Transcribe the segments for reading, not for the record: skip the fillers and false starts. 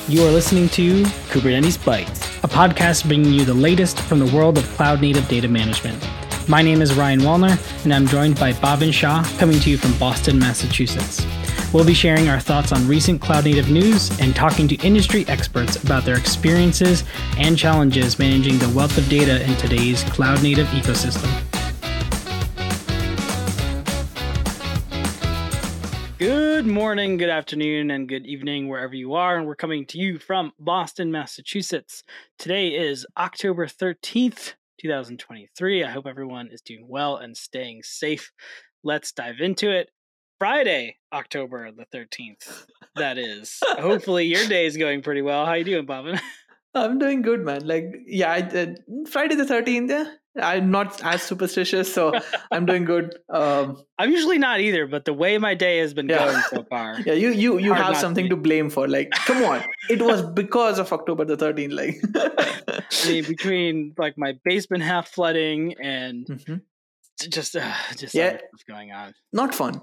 You are listening to Kubernetes Bytes, a podcast bringing you the latest from the world of cloud-native data management. My name is Ryan Wallner, and I'm joined by Bhavin Shah, coming to you from Boston, Massachusetts. We'll be sharing our thoughts on recent cloud-native news and talking to industry experts about their experiences and challenges managing the wealth of data in today's cloud-native ecosystem. Good morning, good afternoon, and good evening wherever you are, and we're coming to you from Boston, Massachusetts. Today is October 13th, 2023. I hope everyone is doing well and staying safe. Let's dive into it. Friday, October the 13th, that is. Hopefully your day is going pretty well. How you doing, Bhavin? I'm doing good, man. Friday the 13th, I'm not as superstitious, so I'm doing good. I'm usually not either, but the way my day has been going so far. Yeah, you have something to blame for. Like, come on. It was because of October the 13th. Like, I mean, between like my basement half flooding and just what's going on. Not fun.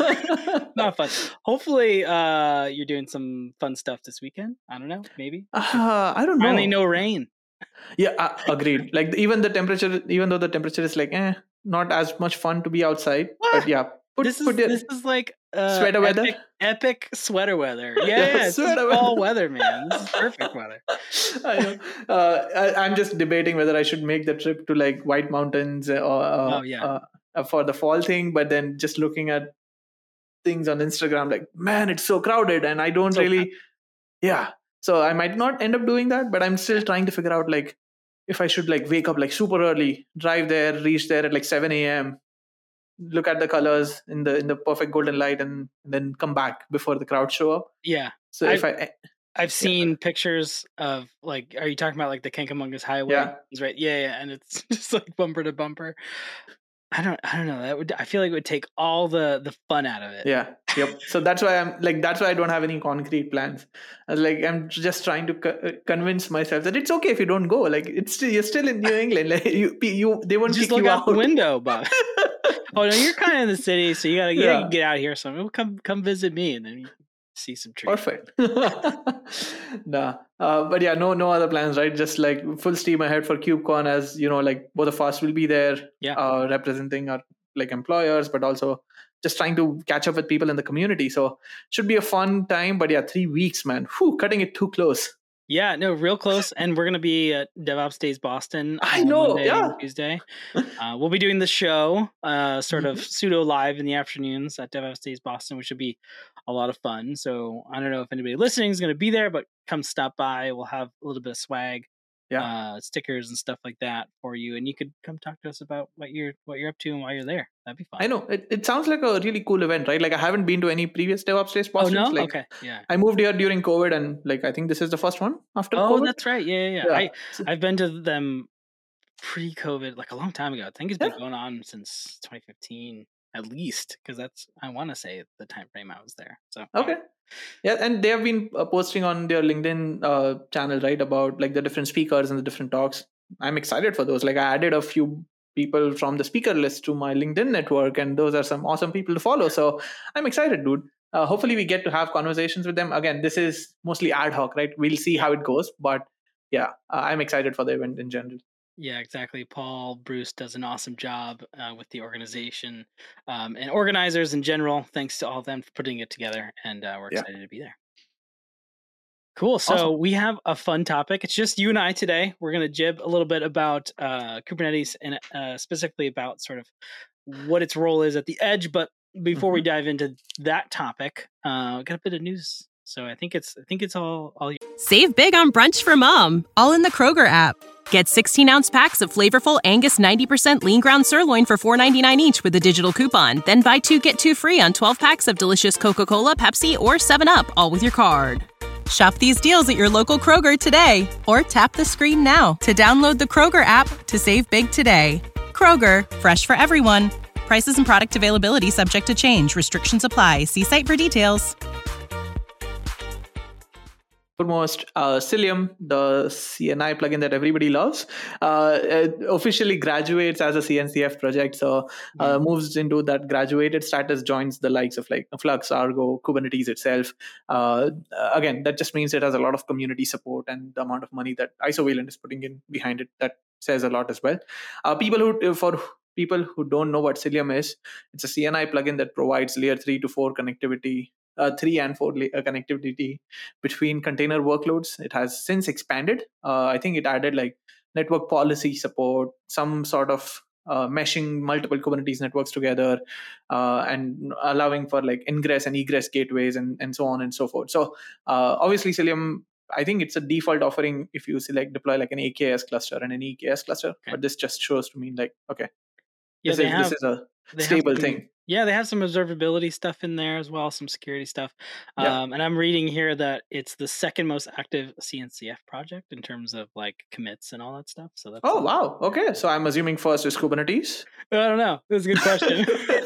Not fun. Hopefully you're doing some fun stuff this weekend. I don't know, maybe. I don't know. Finally no rain. Yeah, agreed. Like even though the temperature is like not as much fun to be outside. What? But yeah, this is like sweater weather. Epic sweater weather. Yeah, it's fall weather, man. This is perfect weather. I know. I'm just debating whether I should make the trip to like White Mountains or for the fall thing, but then just looking at things on Instagram, like, man, it's so crowded, and I don't really. Yeah. So I might not end up doing that, but I'm still trying to figure out like if I should like wake up like super early, drive there, reach there at like 7 a.m., look at the colors in the perfect golden light, and then come back before the crowd show up. Yeah. So I've seen pictures of like, are you talking about like the Kankamungus Highway? Yeah. Right. Yeah. And it's just like bumper to bumper. I don't know. I feel like it would take all the fun out of it. Yeah. Yep. So that's why I don't have any concrete plans. I'm just trying to convince myself that it's okay if you don't go. Like you're still in New England. Like they won't just kick look you out out the window, but oh no, you're kind of in the city, so you gotta get out here. So come visit me, and then you see some trees. Perfect. Nah. But yeah, no other plans, right? Just like full steam ahead for KubeCon, as you know, like both of us will be there, representing our like employers, but also just trying to catch up with people in the community. So should be a fun time. But yeah, 3 weeks, man. Cutting it too close. Yeah, no, real close. And we're going to be at DevOps Days Boston I know, Monday and Tuesday. We'll be doing the show sort of pseudo live in the afternoons at DevOps Days Boston, which should be a lot of fun. So I don't know if anybody listening is going to be there, but come stop by. We'll have a little bit of swag, stickers and stuff like that for you. And you could come talk to us about what you're up to and why you're there. That'd be fun. I know. It sounds like a really cool event, right? Like I haven't been to any previous DevOps Days Boston. Oh, no? Like, okay. Yeah. I moved here during COVID, and like I think this is the first one after COVID. Oh, that's right. Yeah. I've been to them pre-COVID, like a long time ago. I think it's been going on since 2015 at least, because I want to say the time frame I was there. So okay. Yeah, and they have been posting on their LinkedIn channel, right, about like the different speakers and the different talks. I'm excited for those. Like I added a few people from the speaker list to my LinkedIn network, and those are some awesome people to follow. So I'm excited, dude. Hopefully we get to have conversations with them. Again, this is mostly ad hoc, right? We'll see how it goes. But yeah, I'm excited for the event in general. Yeah, exactly. Paul Bruce does an awesome job with the organization and organizers in general. Thanks to all of them for putting it together, and we're excited to be there. Cool. So awesome. We have a fun topic. It's just you and I today. We're going to jib a little bit about Kubernetes and specifically about sort of what its role is at the edge. But before we dive into that topic, we got a bit of news. So I think it's all you. Save big on brunch for mom, all in the Kroger app. Get 16-ounce packs of flavorful Angus 90% lean ground sirloin for $4.99 each with a digital coupon. Then buy 2, get 2 free on 12 packs of delicious Coca-Cola, Pepsi, or 7-Up, all with your card. Shop these deals at your local Kroger today, or tap the screen now to download the Kroger app to save big today. Kroger, fresh for everyone. Prices and product availability subject to change. Restrictions apply. See site for details. foremost, Cilium, the CNI plugin that everybody loves, officially graduates as a CNCF project. So moves into that graduated status, joins the likes of like Flux, Argo, Kubernetes itself. Again, that just means it has a lot of community support, and the amount of money that Isovalent is putting in behind it, that says a lot as well. People who don't know what Cilium is, it's a CNI plugin that provides layer 3 to 4 connectivity, 3 and 4 connectivity between container workloads. It has since expanded. I think it added like network policy support, some sort of meshing multiple Kubernetes networks together, and allowing for like ingress and egress gateways and so on and so forth. So obviously Cilium, I think it's a default offering if you select deploy like an AKS cluster and an EKS cluster. Okay. But this just shows to me like, okay, this is a stable thing. Yeah, they have some observability stuff in there as well, some security stuff. And I'm reading here that it's the second most active CNCF project in terms of like commits and all that stuff. So that's wow. Okay. So I'm assuming first is Kubernetes. I don't know. That's a good question.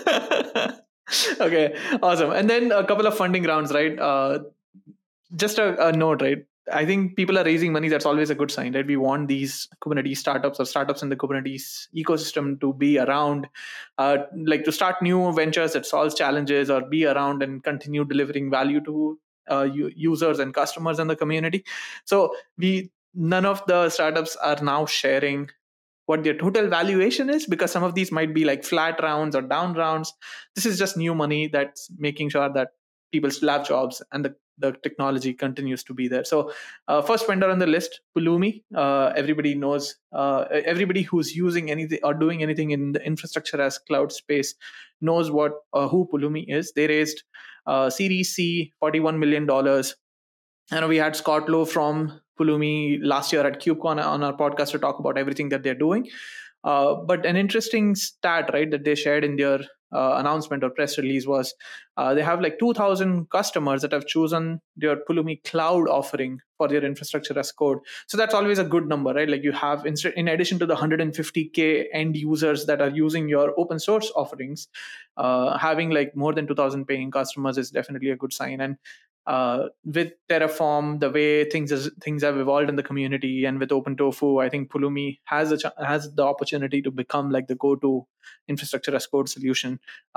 Okay, awesome. And then a couple of funding rounds, right? Just a note, right? I think people are raising money. That's always a good sign, right? We want these Kubernetes startups or startups in the Kubernetes ecosystem to be around, like to start new ventures that solves challenges or be around and continue delivering value to users and customers in the community. So none of the startups are now sharing what their total valuation is, because some of these might be like flat rounds or down rounds. This is just new money that's making sure that people still have jobs and the technology continues to be there. So first vendor on the list, Pulumi. Everybody knows, everybody who's using anything or doing anything in the infrastructure as cloud space knows who Pulumi is. They raised Series C, $41 million. I know we had Scott Lowe from Pulumi last year at KubeCon on our podcast to talk about everything that they're doing. But an interesting stat, right, that they shared in their announcement or press release was they have like 2,000 customers that have chosen their Pulumi cloud offering for their infrastructure as code. So that's always a good number, right? Like you have, in addition to the 150K end users that are using your open source offerings, having like more than 2,000 paying customers is definitely a good sign. And with Terraform, the way things have evolved in the community, and with OpenTofu, I think Pulumi has the opportunity to become like the go-to infrastructure as code solution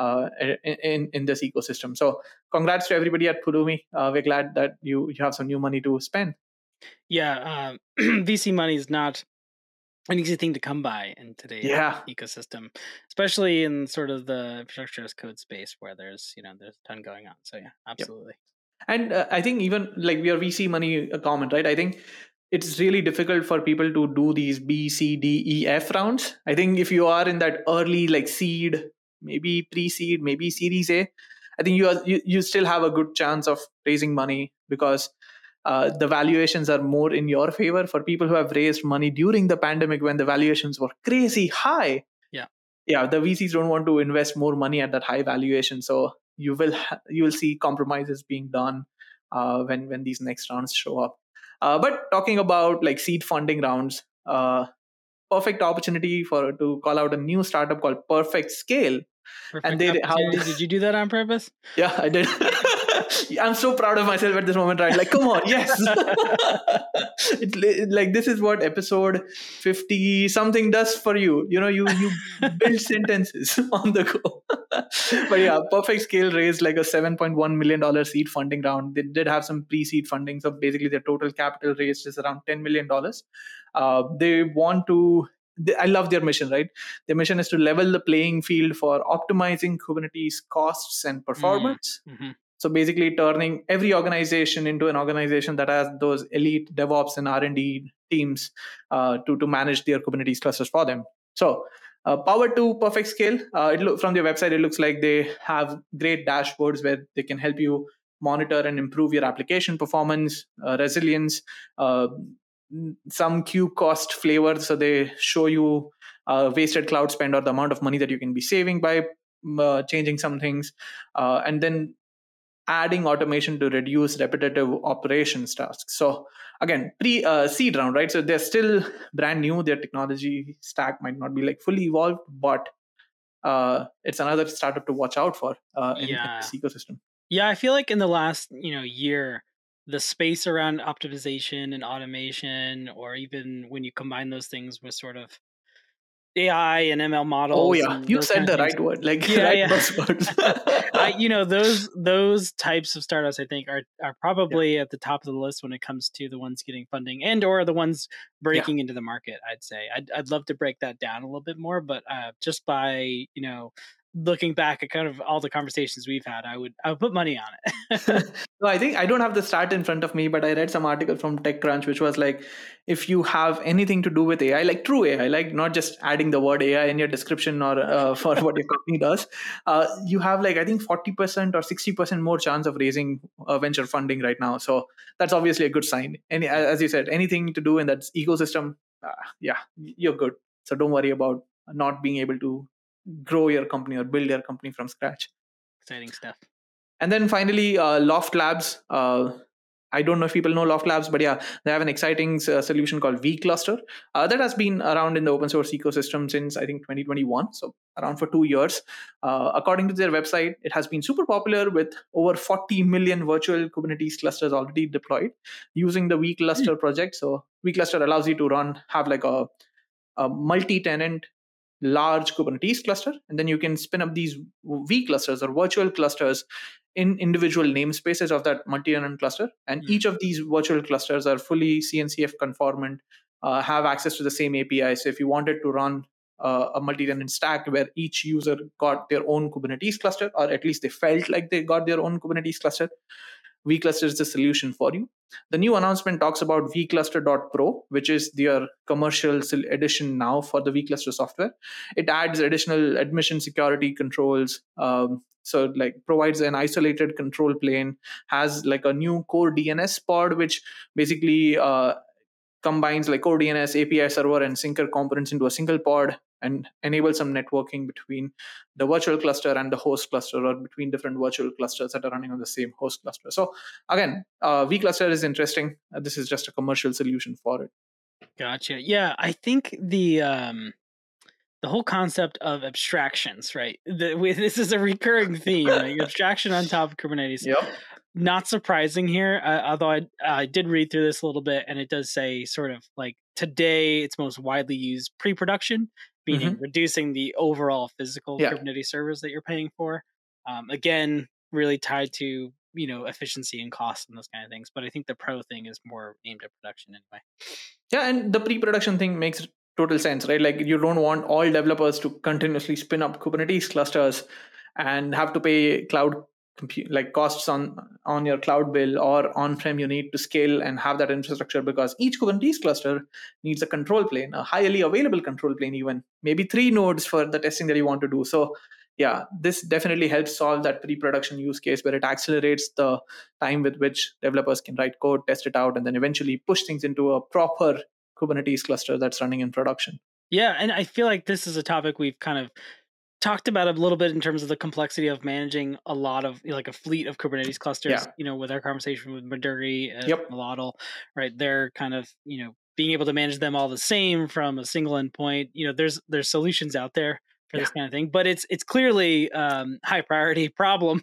in this ecosystem. So congrats to everybody at Pulumi. We're glad that you have some new money to spend. Yeah, VC money is not an easy thing to come by in today's ecosystem, especially in sort of the infrastructure as code space where there's a ton going on. So yeah, absolutely. Yep. And I think even like your VC money comment, right? I think it's really difficult for people to do these B, C, D, E, F rounds. I think if you are in that early like seed, maybe pre-seed, maybe Series A, I think you still have a good chance of raising money, because the valuations are more in your favor. For people who have raised money during the pandemic when the valuations were crazy high, the VCs don't want to invest more money at that high valuation. So you will see compromises being done when these next rounds show up. But talking about like seed funding rounds, perfect opportunity to call out a new startup called Perfect Scale. Did you do that on purpose? Yeah, I did. I'm so proud of myself at this moment, right? Like, come on, yes. Like this is what episode 50 something does for you. You build sentences on the go. But yeah, Perfect Scale raised like a $7.1 million seed funding round. They did have some pre-seed funding, so basically their total capital raised is around $10 million. They want to. I love their mission, right? Their mission is to level the playing field for optimizing Kubernetes costs and performance. Mm-hmm. So basically turning every organization into an organization that has those elite DevOps and R&D teams to manage their Kubernetes clusters for them. So power to Perfect Scale. From their website, it looks like they have great dashboards where they can help you monitor and improve your application performance, resilience, some KubeCost flavor. So they show you wasted cloud spend or the amount of money that you can be saving by changing some things. And then adding automation to reduce repetitive operations tasks. So again, pre-seed round, right? So they're still brand new. Their technology stack might not be like fully evolved, but it's another startup to watch out for in this ecosystem. Yeah, I feel like in the last year, the space around optimization and automation, or even when you combine those things with sort of AI and ML models. Oh yeah, you said the right word, like buzzwords. Those types of startups, I think, are probably at the top of the list when it comes to the ones getting funding and or the ones breaking into the market. I'd say I'd love to break that down a little bit more, but just by looking back at kind of all the conversations we've had, I would put money on it. No, I think I don't have the stat in front of me, but I read some article from TechCrunch, which was like, if you have anything to do with AI, like true AI, like not just adding the word AI in your description or for what your company does, you have like, I think 40% or 60% more chance of raising venture funding right now. So that's obviously a good sign. And as you said, anything to do in that ecosystem, you're good. So don't worry about not being able to grow your company or build your company from scratch. Exciting stuff. And then finally, Loft Labs. I don't know if people know Loft Labs, but yeah, they have an exciting solution called vCluster that has been around in the open source ecosystem since, I think, 2021. So around for 2 years. According to their website, it has been super popular with over 40 million virtual Kubernetes clusters already deployed using the vCluster project. So vCluster allows you to have like a multi-tenant large Kubernetes cluster, and then you can spin up these vClusters or virtual clusters in individual namespaces of that multi-tenant cluster. And each of these virtual clusters are fully CNCF conformant, have access to the same API. So if you wanted to run a multi-tenant stack where each user got their own Kubernetes cluster, or at least they felt like they got their own Kubernetes cluster, vCluster is the solution for you. The new announcement talks about vCluster.pro, which is their commercial edition now for the vCluster software. It adds additional admission security controls. So like provides an isolated control plane, has like a new core DNS pod, which basically combines like core DNS, API server, and Syncer components into a single pod, and enable some networking between the virtual cluster and the host cluster, or between different virtual clusters that are running on the same host cluster. So again, vCluster is interesting. This is just a commercial solution for it. Gotcha. Yeah, I think the whole concept of abstractions, right? This is a recurring theme, right? Abstraction on top of Kubernetes. Yep. Not surprising here, although I did read through this a little bit, and it does say sort of like today it's most widely used pre-production, meaning reducing the overall physical Kubernetes servers that you're paying for. Again, really tied to efficiency and cost and those kind of things. But I think the pro thing is more aimed at production anyway. Yeah, and the pre-production thing makes total sense, right? Like you don't want all developers to continuously spin up Kubernetes clusters and have to pay cloud like costs on your cloud bill, or on-prem you need to scale and have that infrastructure, because each Kubernetes cluster needs a control plane, a highly available control plane, even maybe 3 nodes for the testing that you want to do. So yeah, this definitely helps solve that pre-production use case where it accelerates the time with which developers can write code, test it out, and then eventually push things into a proper Kubernetes cluster that's running in production. Yeah, and I feel like this is a topic we've kind of talked about a little bit in terms of the complexity of managing a lot of like a fleet of Kubernetes clusters, with our conversation with Maduri and Milodl, right? They're kind of, being able to manage them all the same from a single endpoint. There's solutions out there for this kind of thing, but it's clearly high priority problem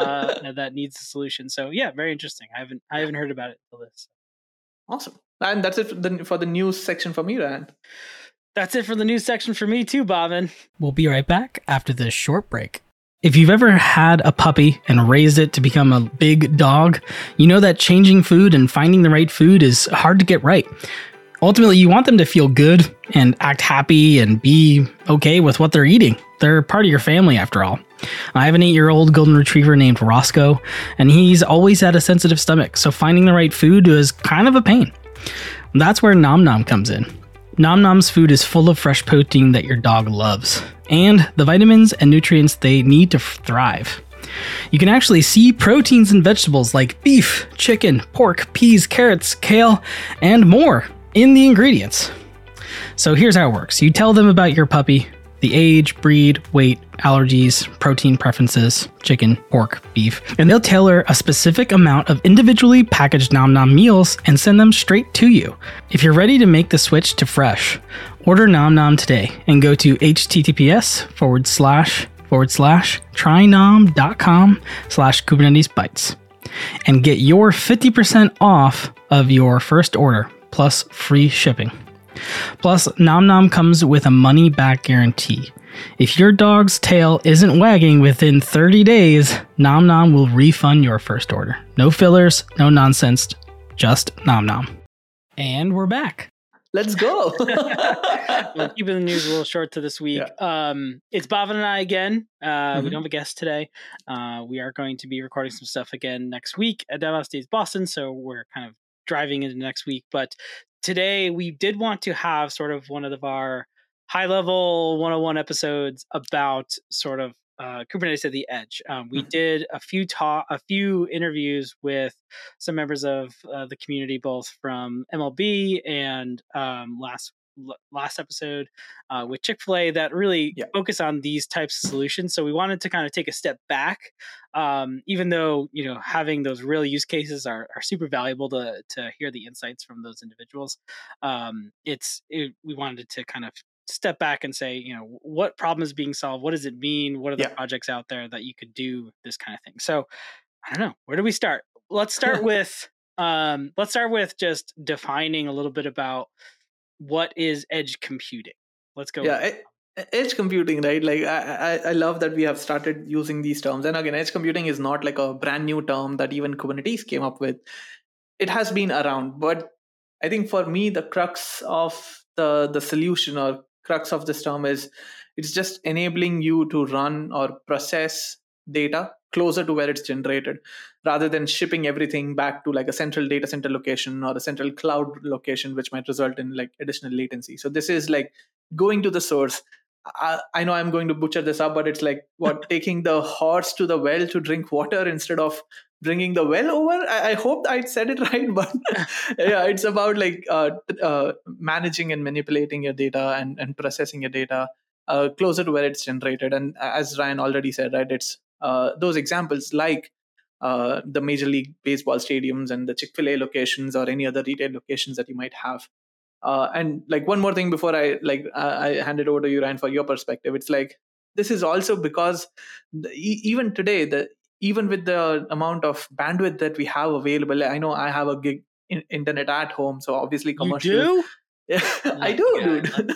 that needs a solution. So yeah, very interesting. I haven't heard about it until this. Awesome. And that's it for the news section for me, Ryan. That's it for the news section for me too, Bhavin. We'll be right back after this short break. If you've ever had a puppy and raised it to become a big dog, you know that changing food and finding the right food is hard to get right. Ultimately, you want them to feel good and act happy and be okay with what they're eating. They're part of your family, after all. I have an 8-year-old golden retriever named Roscoe, and he's always had a sensitive stomach, so finding the right food is kind of a pain. That's where Nom Nom comes in. Nom Nom's food is full of fresh protein that your dog loves, and the vitamins and nutrients they need to thrive. You can actually see proteins in vegetables like beef, chicken, pork, peas, carrots, kale, and more in the ingredients. So here's how it works. You tell them about your puppy, the age, breed, weight, allergies, protein preferences, chicken, pork, beef, and they'll tailor a specific amount of individually packaged Nom Nom meals and send them straight to you. If you're ready to make the switch to fresh, order Nom Nom today and go to https://trynom.com/Kubernetes Bytes. and get your 50% off of your first order, plus free shipping. Plus, Nom Nom comes with a money-back guarantee. If your dog's tail isn't wagging within 30 days, Nom Nom will refund your first order. No fillers, no nonsense, just Nom Nom. And we're back. Let's go. We're keeping the news a little short to this week. Yeah. It's Bhavin and I again. We don't have a guest today. We are going to be recording some stuff again next week at DevOps Days Boston, so we're kind of driving into next week. But today we did want to have sort of one of our high-level 101 episodes about sort of Kubernetes at the edge. We did a few interviews with some members of the community, both from MLB and last episode with Chick-fil-A, that really focus on these types of solutions. So we wanted to kind of take a step back, even though having those real use cases are super valuable to hear the insights from those individuals. We wanted to kind of step back and say, what problem is being solved? What does it mean? What are the projects out there that you could do this kind of thing? So I don't know, where do we start? Let's start with just defining a little bit about what is edge computing. Let's go. Yeah. Edge computing, right? Like I love that we have started using these terms. And again, edge computing is not like a brand new term that even Kubernetes came up with. It has been around, but I think for me, the crux of the solution or crux of this term is it's just enabling you to run or process data closer to where it's generated, rather than shipping everything back to like a central data center location or a central cloud location, which might result in like additional latency. So this is like going to the source. I know I'm going to butcher this up, but it's like taking the horse to the well to drink water instead of bringing the well over. I hope I said it right, but yeah, it's about like managing and manipulating your data and processing your data closer to where it's generated. And as Ryan already said, right, it's those examples like the Major League Baseball stadiums and the Chick-fil-A locations or any other retail locations that you might have. And like one more thing before I hand it over to you, Ryan, for your perspective. It's like this is also because even today, even with the amount of bandwidth that we have available, I know I have a gig internet at home, so obviously commercial. You do? Yeah, I do, dude.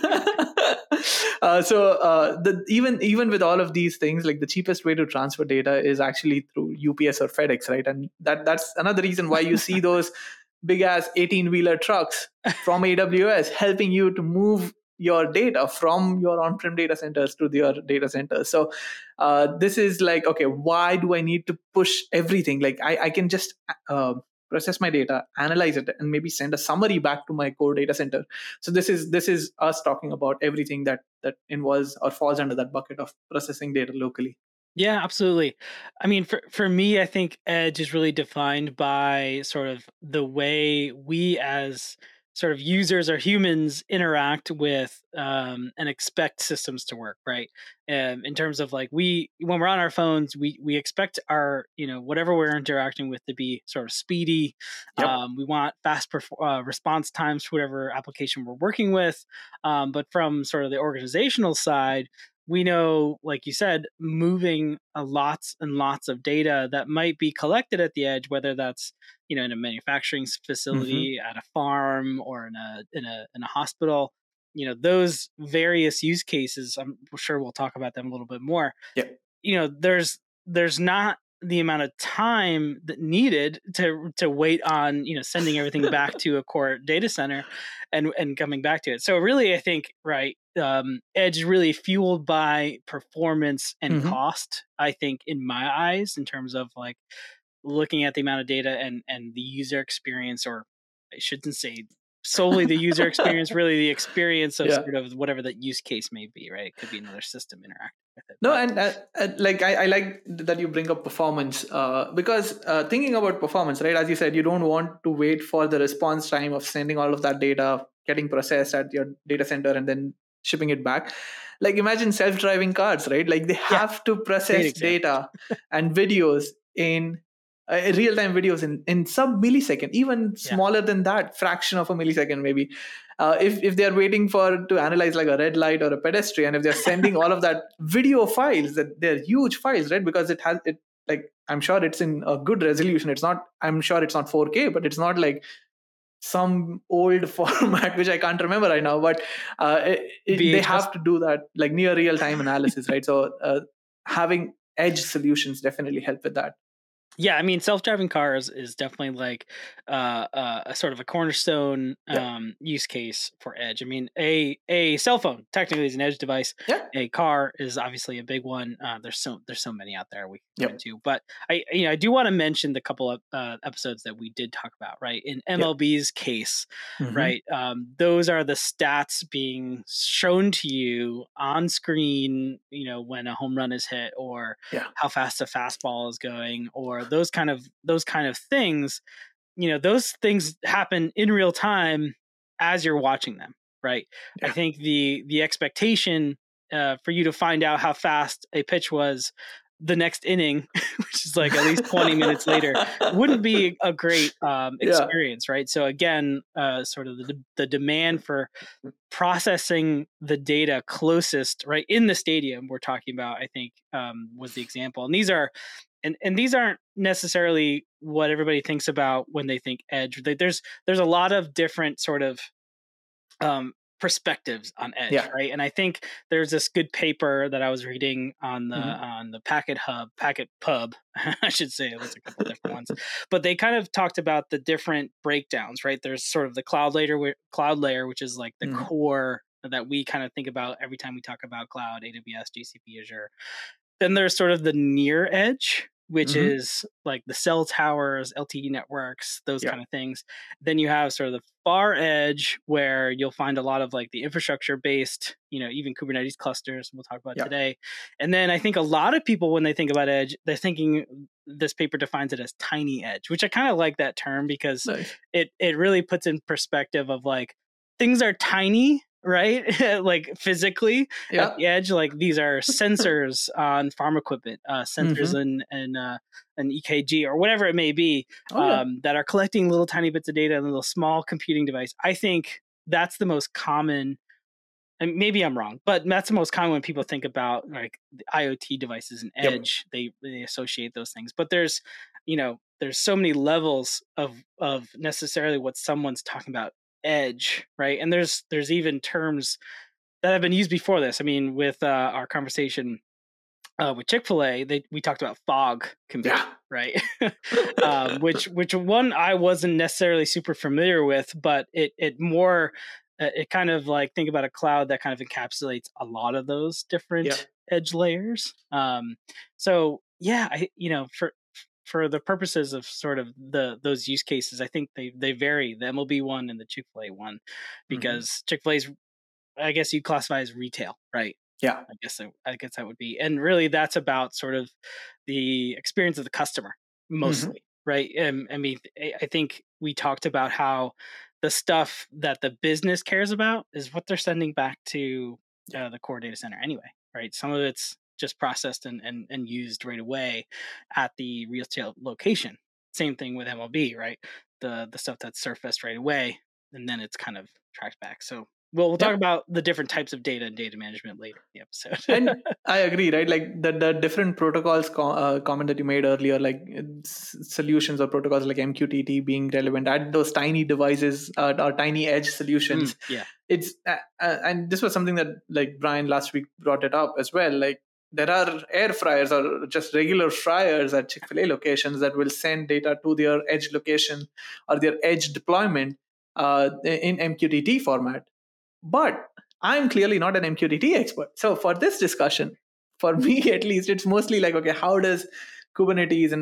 Even with all of these things, like the cheapest way to transfer data is actually through UPS or FedEx, right? And that's another reason why you see those big ass 18-wheeler trucks from AWS helping you to move your data from your on-prem data centers to your data centers. So this is like, okay, why do I need to push everything? Like I can just process my data, analyze it, and maybe send a summary back to my core data center. So this is us talking about everything that involves or falls under that bucket of processing data locally. Yeah, absolutely. I mean, for me, I think edge is really defined by sort of the way we as sort of users or humans interact with and expect systems to work, right? In terms of like when we're on our phones, we expect our whatever we're interacting with to be sort of speedy. Yep. We want fast response times for whatever application we're working with. But from sort of the organizational side, we know, like you said, moving lots and lots of data that might be collected at the edge, whether that's in a manufacturing facility, at a farm, or in a hospital. Those various use cases. I'm sure we'll talk about them a little bit more. Yeah. There's not the amount of time that needed to wait on sending everything back to a core data center and coming back to it. So really, I think edge is really fueled by performance and cost. I think in my eyes, in terms of like looking at the amount of data and the user experience, or I shouldn't say solely the user experience, really the experience of sort of whatever that use case may be, right? It could be another system interacting with it. No, and like I like that you bring up performance because thinking about performance, right? As you said, you don't want to wait for the response time of sending all of that data, getting processed at your data center, and then shipping it back. Like imagine self-driving cars, right? Like they have to process data and videos in real-time videos in sub-millisecond, even smaller than that, fraction of a millisecond maybe. If they're waiting to analyze like a red light or a pedestrian, if they're sending all of that video files, that they're huge files, right? Because I'm sure it's in a good resolution. I'm sure it's not 4K, but it's not like some old format which I can't remember right now, but they have to do that like near real time analysis, right? So having edge solutions definitely help with that. Yeah, I mean, self-driving cars is definitely like a sort of a cornerstone use case for edge. I mean, a cell phone technically is an edge device. Yeah. A car is obviously a big one. There's so many out there we can go into, but I do want to mention the couple of episodes that we did talk about, right? In MLB's case, right? Those are the stats being shown to you on screen, when a home run is hit, or how fast a fastball is going, or those kind of things. Those things happen in real time as you're watching them, right? I think the expectation for you to find out how fast a pitch was the next inning, which is like at least 20 minutes later, wouldn't be a great experience, right? So again, sort of the demand for processing the data closest, right, in the stadium we're talking about, I think, was the example. And these are and these aren't necessarily what everybody thinks about when they think edge. There's a lot of different sort of perspectives on edge, right? And I think there's this good paper that I was reading on the Packet Pub, I should say. There's a couple different ones, but they kind of talked about the different breakdowns, right? There's sort of the cloud layer, which is like the core that we kind of think about every time we talk about cloud, AWS, GCP, Azure. Then there's sort of the near edge, which is like the cell towers, LTE networks, those kind of things. Then you have sort of the far edge, where you'll find a lot of like the infrastructure based, even Kubernetes clusters we'll talk about today. And then I think a lot of people, when they think about edge, they're thinking, this paper defines it as tiny edge, which I kind of like that term, because it really puts in perspective of like, things are tiny, right? Like physically at the edge, like these are sensors on farm equipment, sensors and an EKG or whatever it may be, that are collecting little tiny bits of data in a little small computing device. I think that's the most common, and maybe I'm wrong, but that's the most common when people think about like the IoT devices and edge. They associate those things, but there's so many levels of necessarily what someone's talking about edge, right? And there's even terms that have been used before this. I mean, with our conversation with Chick-fil-A, we talked about fog computing, right? which one I wasn't necessarily super familiar with, but it more it kind of like, think about a cloud that kind of encapsulates a lot of those different edge layers. So for the purposes of sort of those use cases, I think they vary, the MLB one and the Chick-fil-A one, because Chick-fil-A's, I guess you classify as retail, right? Yeah, I guess that would be, and really that's about sort of the experience of the customer mostly, right? I mean, I think we talked about how the stuff that the business cares about is what they're sending back to the core data center anyway, right? Some of it's just processed and used right away at the retail location. Same thing with MLB, right? The stuff that's surfaced right away, and then it's kind of tracked back. So we'll talk about the different types of data and data management later in the episode. And I agree, right? Like the different protocols comment that you made earlier, like solutions or protocols like MQTT being relevant at those tiny devices or tiny edge solutions. It's and this was something that like Brian last week brought it up as well. Like, there are air fryers or just regular fryers at Chick-fil-A locations that will send data to their edge location or their edge deployment in MQTT format. But I'm clearly not an MQTT expert. So for this discussion, for me at least, it's mostly like, okay, how does Kubernetes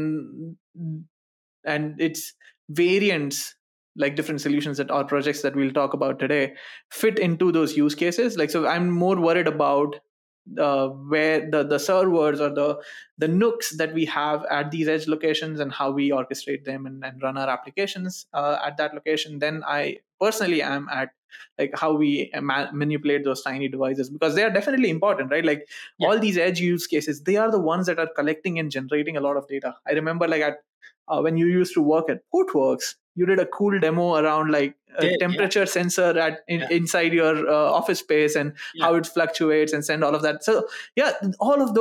and its variants, like different solutions that are projects that we'll talk about today, fit into those use cases? Like, so I'm more worried about where the servers or the nooks that we have at these edge locations and how we orchestrate them and run our applications at that location. Then I personally am at like how we manipulate those tiny devices, because they are definitely important, right? Like all these edge use cases, they are the ones that are collecting and generating a lot of data. I remember like at when you used to work at Portworx, you did a cool demo around like a temperature sensor inside your office space and how it fluctuates and send all of that. So all of those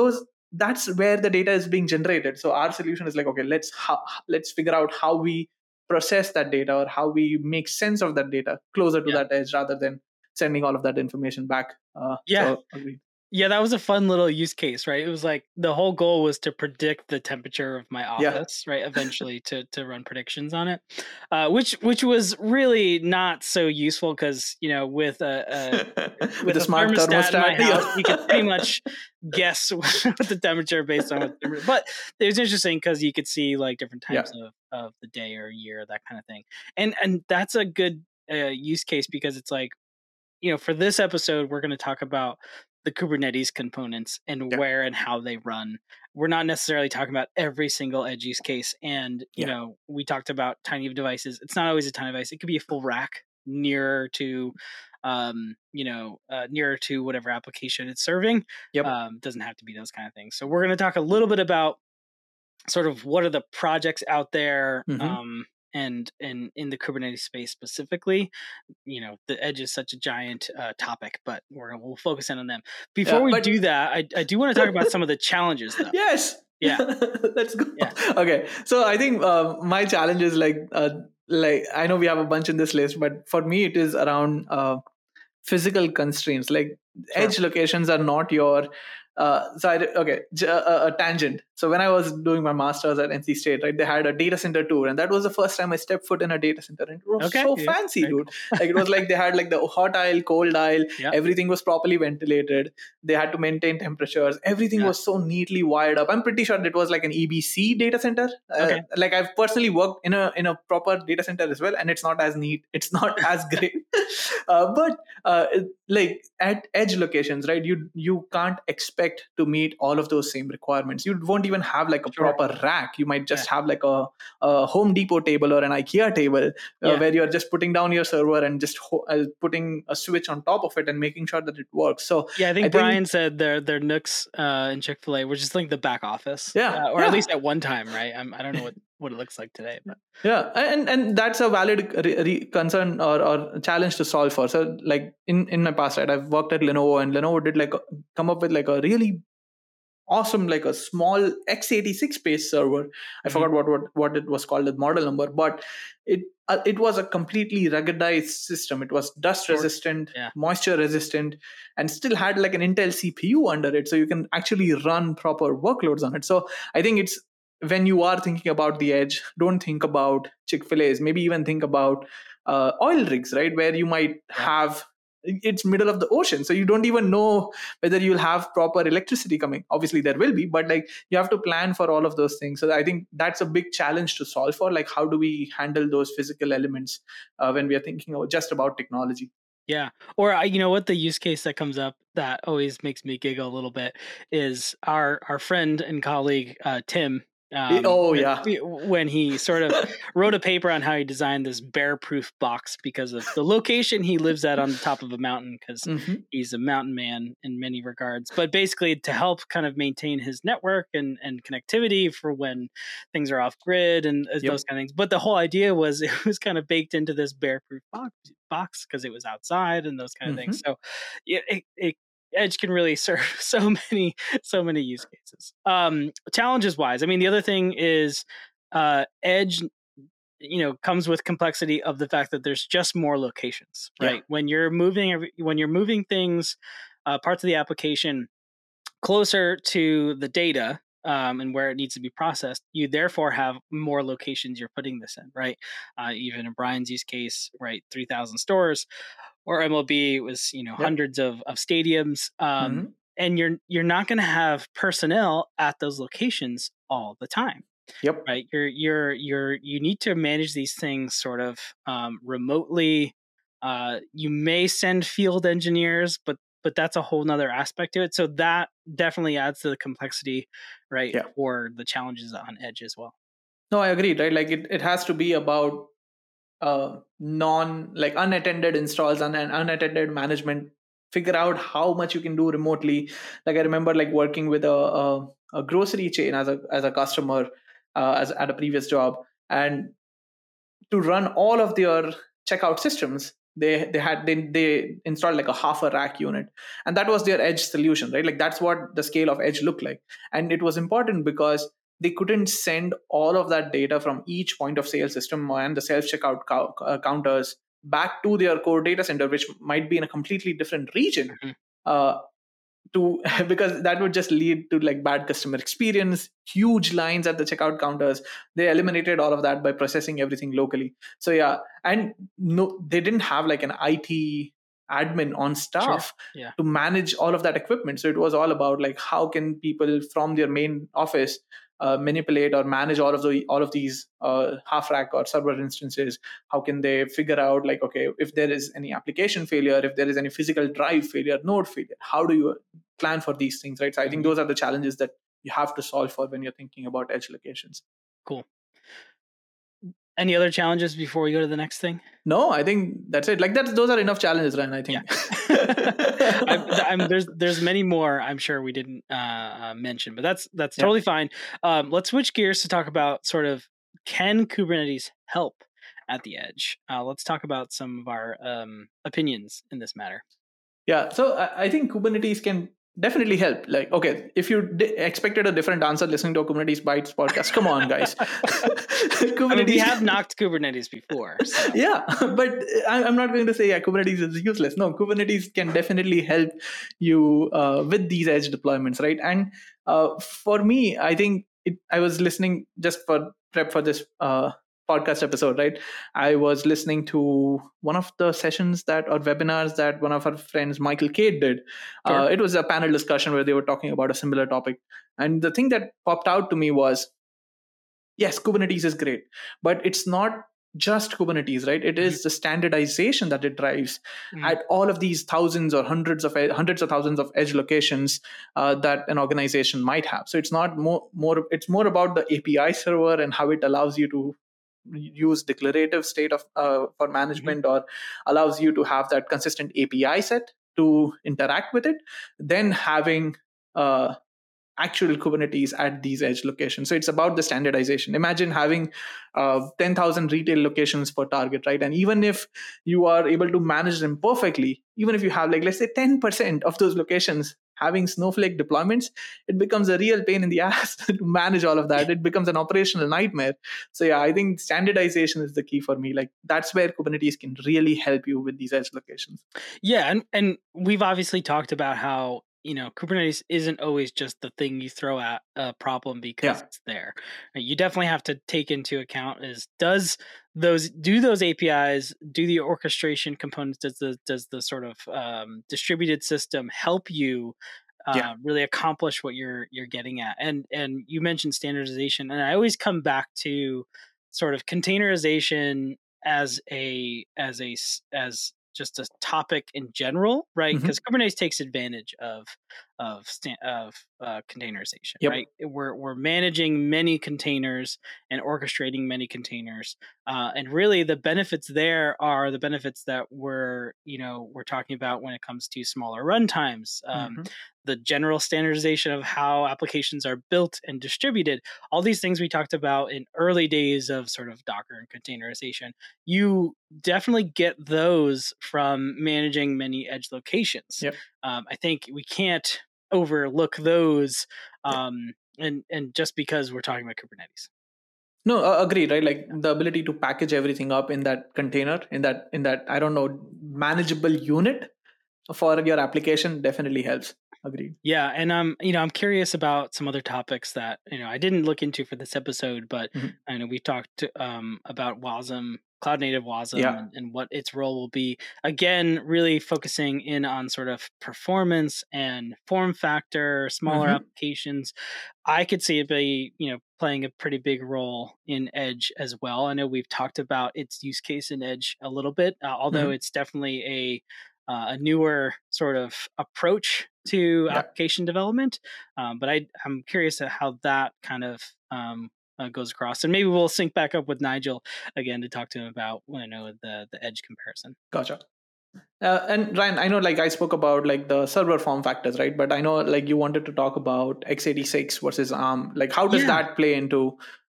that's where the data is being generated. So our solution is like, okay, let's figure out how we process that data, or how we make sense of that data closer to that edge, rather than sending all of that information back. So agreed. Yeah, that was a fun little use case, right? It was like the whole goal was to predict the temperature of my office, right? Eventually to run predictions on it, which was really not so useful because, you know, with a smart thermostat in my house, you could pretty much guess what the temperature based on what. But it was interesting because you could see like different times of the day or year, that kind of thing, and that's a good use case because it's like, you know, for this episode, we're going to talk about the Kubernetes components and where and how they run. We're not necessarily talking about every single edge use case. And, you know, we talked about tiny devices. It's not always a tiny device. It could be a full rack nearer to, nearer to whatever application it's serving. Doesn't have to be those kind of things. So we're going to talk a little bit about sort of what are the projects out there, and in the Kubernetes space specifically. You know, the edge is such a giant topic, but we'll focus in on them. Before we do that, I do want to talk about some of the challenges, though. Yes. Yeah. Let's go. Yeah. Okay. So I think my challenge is like I know we have a bunch in this list, but for me it is around physical constraints. Like edge locations are not your a tangent. So when I was doing my master's at NC State, right, they had a data center tour, and that was the first time I stepped foot in a data center, and it was so fancy, dude. Like it was like they had like the hot aisle, cold aisle, everything was properly ventilated. They had to maintain temperatures. Everything was so neatly wired up. I'm pretty sure it was like an EBC data center. Like I've personally worked in a proper data center as well, and it's not as neat. It's not as great. But like at edge locations, right, you can't expect to meet all of those same requirements. You won't even have like a proper rack. You might just have like a Home Depot table or an IKEA table where you're just putting down your server and just putting a switch on top of it and making sure that it works. So I think Brian said their Nooks in Chick-fil-A were just like the back office, or at least at one time, right? I don't know what it looks like today, but and that's a valid concern or challenge to solve for. So like in my past, right, I've worked at Lenovo, and Lenovo did like come up with like a really awesome, like a small x86 based server. I forgot what it was called, the model number, but it was a completely ruggedized system. It was dust resistant, moisture resistant, and still had like an Intel CPU under it, so you can actually run proper workloads on it. So I think it's, when you are thinking about the edge, don't think about Chick-fil-A's. Maybe even think about oil rigs, right, where you might have, it's middle of the ocean, so you don't even know whether you'll have proper electricity coming. Obviously there will be, but like you have to plan for all of those things. So I think that's a big challenge to solve for. Like, how do we handle those physical elements when we are thinking just about technology? Yeah. Or, you know what, the use case that comes up that always makes me giggle a little bit is our friend and colleague, Tim. When he sort of wrote a paper on how he designed this bear-proof box because of the location he lives at on the top of a mountain, because he's a mountain man in many regards. But basically to help kind of maintain his network and connectivity for when things are off grid and those kind of things. But the whole idea was it was kind of baked into this bear-proof box because it was outside and those kind of things. So Edge can really serve so many use cases. Challenges wise, I mean, the other thing is Edge, you know, comes with complexity of the fact that there's just more locations, right? When you're moving things, parts of the application closer to the data and where it needs to be processed, you therefore have more locations you're putting this in, right? Even in Brian's use case, right, 3,000 stores. Or MLB was, you know, hundreds of stadiums, and you're not going to have personnel at those locations all the time. Right. You need to manage these things sort of remotely. You may send field engineers, but that's a whole nother aspect to it. So that definitely adds to the complexity, right? Or the challenges on Edge as well. No, I agree. Right. Like it has to be about unattended installs and unattended management. Figure out how much you can do remotely. Like I remember like working with a grocery chain as a customer at a previous job, and to run all of their checkout systems, they installed like a half a rack unit, and that was their edge solution, right? Like that's what the scale of edge looked like. And it was important because they couldn't send all of that data from each point of sale system and the self-checkout counters back to their core data center, which might be in a completely different region. To because that would just lead to like bad customer experience, huge lines at the checkout counters. They eliminated all of that by processing everything locally. So yeah, and no, they didn't have like an IT admin on staff to manage all of that equipment. So it was all about like how can people from their main office manipulate or manage all of these half rack or server instances. How can they figure out like, okay, if there is any application failure, if there is any physical drive failure, node failure, how do you plan for these things, right? So I think those are the challenges that you have to solve for when you're thinking about edge locations. Cool. Any other challenges before we go to the next thing? No, I think that's it. Like those are enough challenges, Ryan, I think. Yeah. There's many more I'm sure we didn't mention, but that's totally fine. Let's switch gears to talk about sort of, can Kubernetes help at the edge? Let's talk about some of our opinions in this matter. Yeah, so I think Kubernetes can definitely help. Like, okay, if you expected a different answer listening to a Kubernetes Bytes podcast, come on, guys. We have knocked Kubernetes before. So. Yeah, but I'm not going to say Kubernetes is useless. No, Kubernetes can definitely help you with these edge deployments, right? And for me, I think I was listening just for prep for this podcast episode, right? I was listening to one of the sessions or webinars that one of our friends, Michael Cade, did. Sure. It was a panel discussion where they were talking about a similar topic. And the thing that popped out to me was, yes, Kubernetes is great, but it's not just Kubernetes, right? It is the standardization that it drives at all of these thousands or hundreds of thousands of edge locations that an organization might have. So it's not it's more about the API server and how it allows you to use declarative state of for management or allows you to have that consistent API set to interact with it, then having actual Kubernetes at these edge locations. So it's about the standardization. Imagine having 10,000 retail locations for Target, right? And even if you are able to manage them perfectly, even if you have like, let's say 10% of those locations having Snowflake deployments, it becomes a real pain in the ass to manage all of that. It becomes an operational nightmare. So yeah, I think standardization is the key for me. Like that's where Kubernetes can really help you with these edge locations. Yeah, and we've obviously talked about how, Kubernetes isn't always just the thing you throw at a problem because it's there. You definitely have to take into account do those APIs, do the orchestration components, does the sort of distributed system help you really accomplish what you're getting at? And you mentioned standardization, and I always come back to sort of containerization as just a topic in general, right? Because Kubernetes takes advantage of containerization, right? We're managing many containers and orchestrating many containers, and really the benefits there are the benefits that we're talking about when it comes to smaller runtimes, the general standardization of how applications are built and distributed. All these things we talked about in early days of sort of Docker and containerization. You definitely get those from managing many edge locations. I think we can't overlook those, and just because we're talking about Kubernetes. No, agreed, right? Like the ability to package everything up in that container, in that manageable unit for your application definitely helps. Agreed. Yeah, and I'm curious about some other topics that I didn't look into for this episode, but I know we talked about WASM, cloud native WASM, and what its role will be. Again, really focusing in on sort of performance and form factor, smaller applications. I could see it be playing a pretty big role in Edge as well. I know we've talked about its use case in Edge a little bit, although it's definitely a newer sort of approach to application development. But I'm curious at how that kind of goes across. And maybe we'll sync back up with Nigel again to talk to him about the Edge comparison. Gotcha. And Ryan, I know like I spoke about like the server form factors, right? But I know like you wanted to talk about x86 versus ARM. Like how does that play into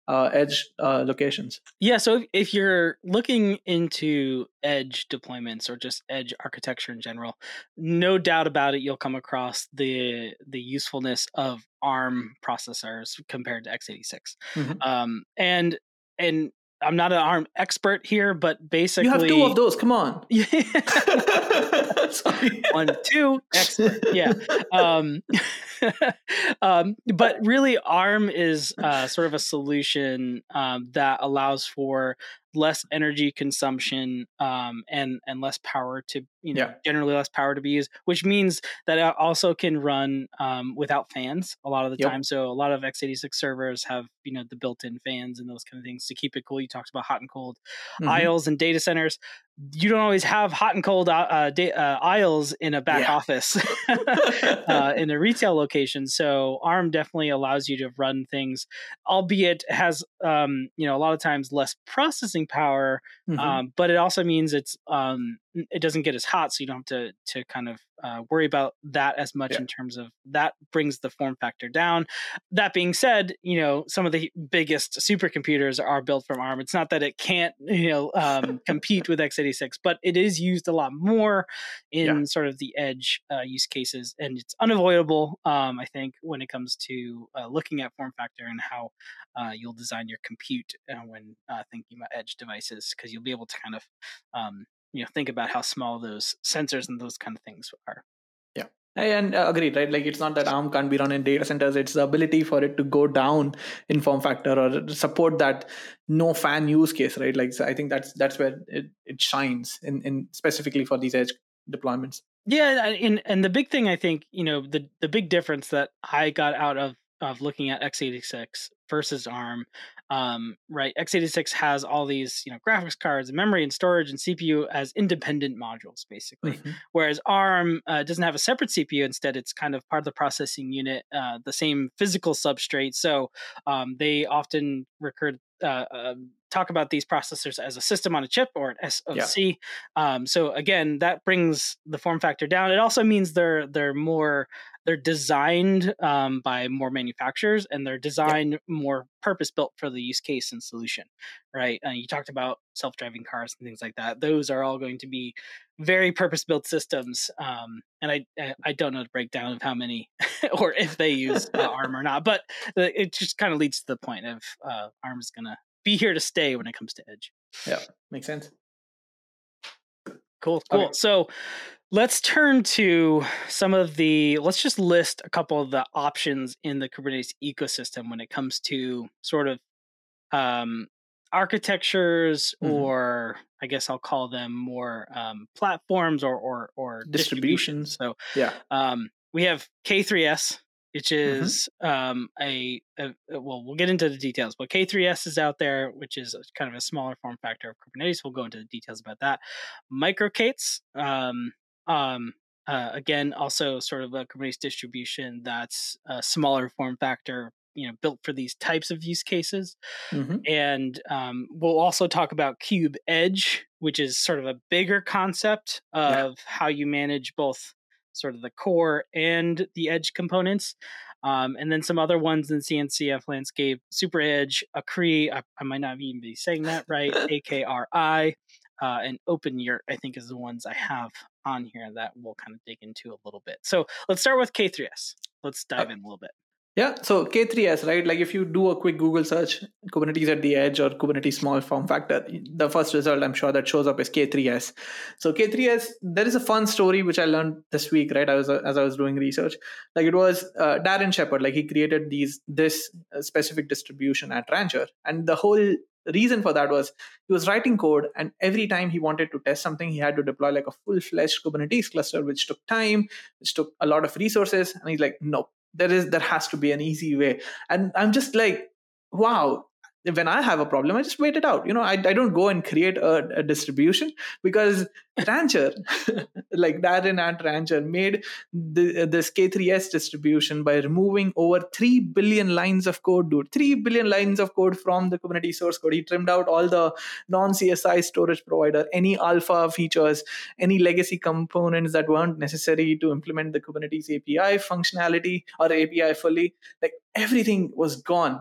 edge locations. Yeah, so if you're looking into edge deployments or just edge architecture in general, no doubt about it, you'll come across the usefulness of ARM processors compared to x86. And I'm not an ARM expert here, but basically you have 2 of those. Come on. Sorry. 1, 2, excellent. Yeah. But really, ARM is sort of a solution that allows for less energy consumption and less power to generally less power to be used, which means that it also can run without fans a lot of the time. So a lot of x86 servers have the built-in fans and those kind of things to keep it cool. You talked about hot and cold aisles and data centers. You don't always have hot and cold aisles in a back office in a retail location. So ARM definitely allows you to run things, albeit has a lot of times less processing power, but it also means it doesn't get as hot, so you don't have to kind of worry about that as much in terms of that brings the form factor down. That being said, some of the biggest supercomputers are built from ARM. It's not that it can't compete with x86, but it is used a lot more in sort of the edge use cases, and it's unavoidable, I think, when it comes to looking at form factor and how you'll design your compute when thinking about edge devices, because you'll be able to kind of think about how small those sensors and those kind of things are. Yeah, and agreed, right? Like, it's not that ARM can't be run in data centers. It's the ability for it to go down in form factor or support that no fan use case, right? Like, so I think that's where it shines in specifically for these edge deployments. Yeah, and the big thing, I think, the big difference that I got out of looking at x86 versus ARM, right? x86 has all these, graphics cards, and memory, and storage, and CPU as independent modules, basically. Whereas ARM doesn't have a separate CPU. Instead, it's kind of part of the processing unit, the same physical substrate. So they often talk about these processors as a system on a chip or an SoC. So again, that brings the form factor down. It also means they're designed by more manufacturers, and they're designed more purpose-built for the use case and solution, right? You talked about self-driving cars and things like that. Those are all going to be very purpose-built systems. And I don't know the breakdown of how many or if they use ARM or not, but it just kind of leads to the point of ARM is going to be here to stay when it comes to edge. Yeah, makes sense. Cool. Okay. So let's turn to let's just list a couple of the options in the Kubernetes ecosystem when it comes to sort of architectures, or I guess I'll call them more platforms or distributions. So we have K3s, which is well, we'll get into the details, but K3s is out there, which is kind of a smaller form factor of Kubernetes. We'll go into the details about that. MicroK8s, again, also sort of a Kubernetes distribution that's a smaller form factor, built for these types of use cases. And we'll also talk about KubeEdge, which is sort of a bigger concept of how you manage both sort of the core and the edge components. And then some other ones in CNCF landscape: SuperEdge, Akri, I might not even be saying that right, AKRI, and OpenYurt, I think, is the ones I have on here that we'll kind of dig into a little bit. So let's start with K3s. Let's dive in a little bit. Yeah, so K3s, right? Like, if you do a quick Google search, Kubernetes at the edge or Kubernetes small form factor, the first result I'm sure that shows up is K3s. So K3s, there is a fun story which I learned this week, right? As I was doing research. Like, it was Darren Shepherd, like, he created this specific distribution at Rancher, and the whole reason for that was he was writing code, and every time he wanted to test something, he had to deploy like a full-fledged Kubernetes cluster, which took time, which took a lot of resources, and he's like, nope. There has to be an easy way. And I'm just like, wow, when I have a problem, I just wait it out. I don't go and create a distribution, because Rancher, like Darren at Rancher, made this K3s distribution by removing over 3 billion lines of code, dude. 3 billion lines of code from the Kubernetes source code. He trimmed out all the non-CSI storage provider, any alpha features, any legacy components that weren't necessary to implement the Kubernetes API functionality or API fully. Like, everything was gone.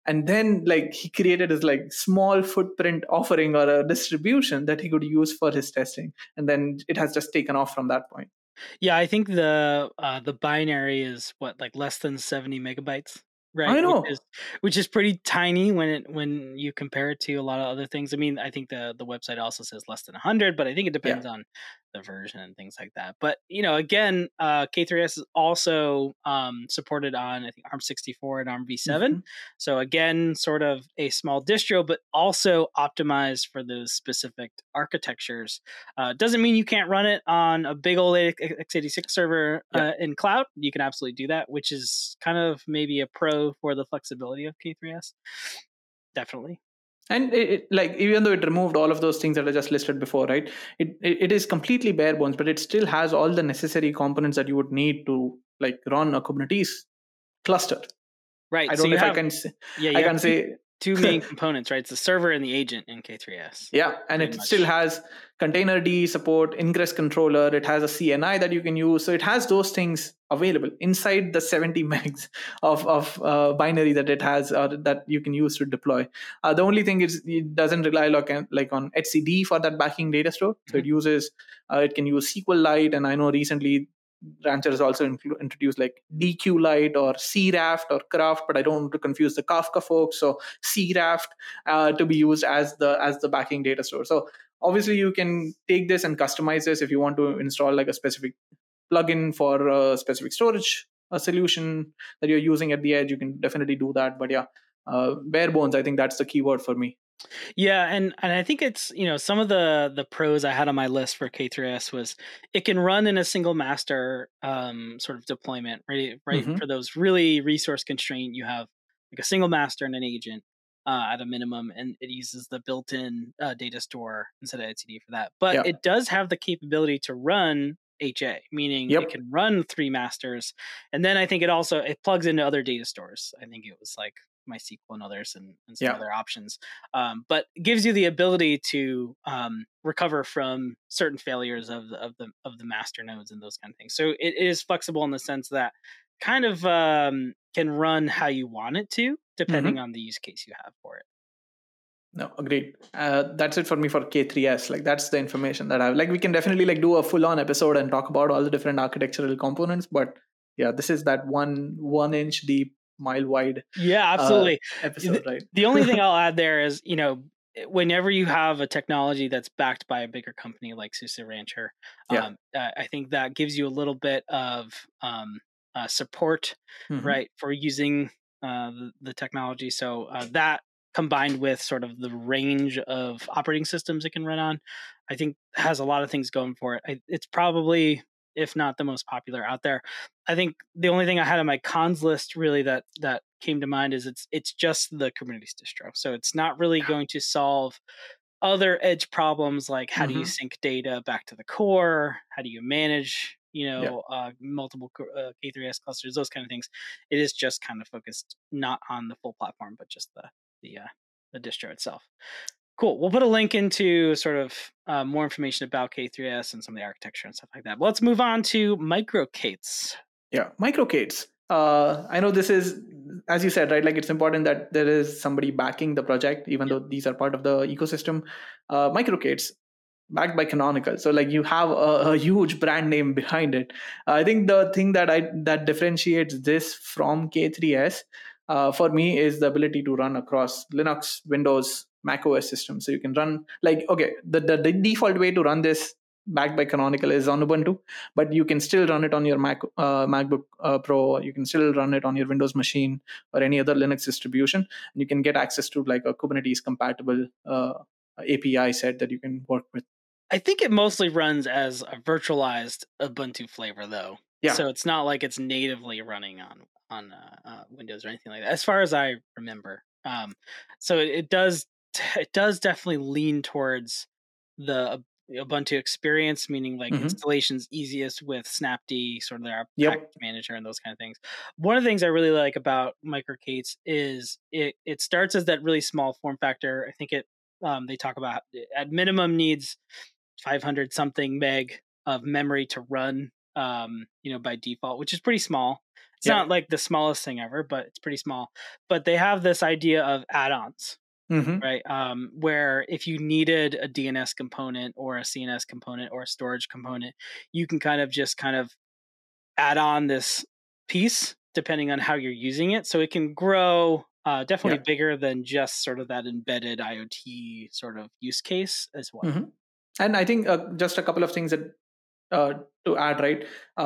And then like he created his like small footprint offering or a distribution that he could use for his testing. And then it has just taken off from that point. Yeah, I think the binary is what, like less than 70 megabytes, right? I know. Which is pretty tiny when you compare it to a lot of other things. I mean, I think the website also says less than 100, but I think it depends on the version and things like that. But again, K3s is also supported on, I think, ARM64 and ARMv7. So again, sort of a small distro, but also optimized for those specific architectures. Doesn't mean you can't run it on a big old x86 server in cloud. You can absolutely do that, which is kind of maybe a pro for the flexibility of K3s. Definitely. And it, like, even though it removed all of those things that I just listed before, right? It is completely bare bones, but it still has all the necessary components that you would need to like run a Kubernetes cluster. Right. I don't know if I can say. Yeah, I can say two main components, right? It's the server and the agent in K3s. Yeah, and it still has containerd support, ingress controller. It has a CNI that you can use. So it has those things available inside the 70 megs of binary that it has, that you can use to deploy. The only thing is it doesn't rely like on etcd for that backing data store. So it uses, it can use SQLite, and I know recently Rancher has also introduced like DQLite or CRaft or Craft, but I don't want to confuse the Kafka folks. So CRaft to be used as the backing data store. So obviously you can take this and customize this if you want to install like a specific plugin for a specific storage solution that you're using at the edge. You can definitely do that. But yeah, bare bones, I think that's the keyword for me. Yeah, and I think it's, some of the pros I had on my list for K3s was it can run in a single master sort of deployment, right? For those really resource constrained, you have like a single master and an agent at a minimum, and it uses the built-in data store instead of etcd for that. But it does have the capability to run HA, meaning it can run 3 masters, and then I think it plugs into other data stores. I think it was like MySQL and others, and some other options, but gives you the ability to recover from certain failures of the master nodes and those kind of things. So it is flexible in the sense that kind of can run how you want it to, depending on the use case you have for it. No, agreed. That's it for me for K3s. Like that's the information that I have. Like we can definitely like do a full-on episode and talk about all the different architectural components. But yeah, this is that 1 inch deep, mile wide. Yeah, absolutely. Episode, right? The only thing I'll add there is, whenever you have a technology that's backed by a bigger company like SUSE Rancher, I think that gives you a little bit of support, right, for using the technology. So that combined with sort of the range of operating systems it can run on, I think has a lot of things going for it. It's probably, if not the most popular out there. I think the only thing I had on my cons list really that came to mind is it's just the Kubernetes distro. So it's not really going to solve other edge problems like how do you sync data back to the core? How do you manage, multiple K3s clusters, those kind of things. It is just kind of focused not on the full platform, but just the distro itself. Cool. We'll put a link into sort of more information about K3s and some of the architecture and stuff like that. But let's move on to MicroK8s. Yeah, MicroK8s. I know this is, as you said, right? Like it's important that there is somebody backing the project, even though these are part of the ecosystem. MicroK8s, backed by Canonical, so like you have a huge brand name behind it. I think the thing that differentiates this from K3s for me is the ability to run across Linux, Windows, Mac OS systems. So you can run the default way to run this backed by Canonical is on Ubuntu, but you can still run it on your MacBook Pro. You can still run it on your Windows machine or any other Linux distribution, and you can get access to like a Kubernetes compatible API set that you can work with. I think it mostly runs as a virtualized Ubuntu flavor, though. Yeah. So it's not like it's natively running on Windows or anything like that, as far as I remember. So it does definitely lean towards the Ubuntu experience, meaning like installation's easiest with Snapd, sort of their package manager and those kind of things. One of the things I really like about MicroK8s is it starts as that really small form factor. I think they talk about at minimum needs 500 something meg of memory to run by default, which is pretty small. It's not like the smallest thing ever, but it's pretty small. But they have this idea of add-ons, right? Where if you needed a DNS component or a CNS component or a storage component, you can kind of add on this piece depending on how you're using it. So it can grow definitely bigger than just sort of that embedded IoT sort of use case as well. And I think just a couple of things that to add, right?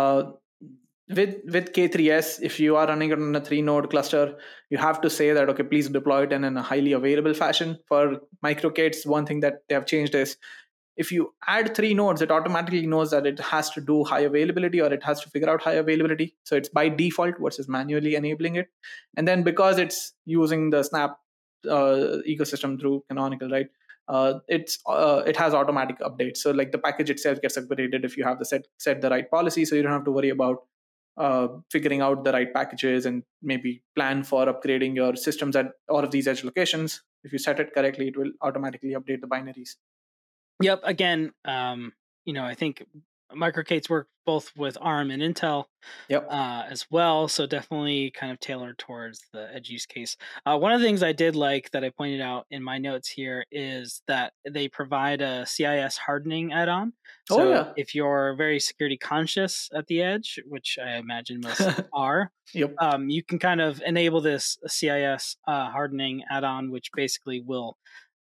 With K3s, if you are running it on a 3-node cluster, you have to say that, okay, please deploy it in a highly available fashion. For MicroK8s, one thing that they have changed is if you add 3 nodes, it automatically knows that it has to do high availability or it has to figure out high availability. So it's by default versus manually enabling it. And then because it's using the Snap ecosystem through Canonical, right? It has automatic updates. So like the package itself gets upgraded if you have set the right policy. So you don't have to worry about figuring out the right packages and maybe plan for upgrading your systems at all of these edge locations. If you set it correctly, it will automatically update the binaries. Yep. Again, I think MicroK8s work both with ARM and Intel as well. So definitely kind of tailored towards the edge use case. One of the things I did like that I pointed out in my notes here is that they provide a CIS hardening add-on. So if you're very security conscious at the edge, which I imagine most are, you can kind of enable this CIS hardening add-on, which basically will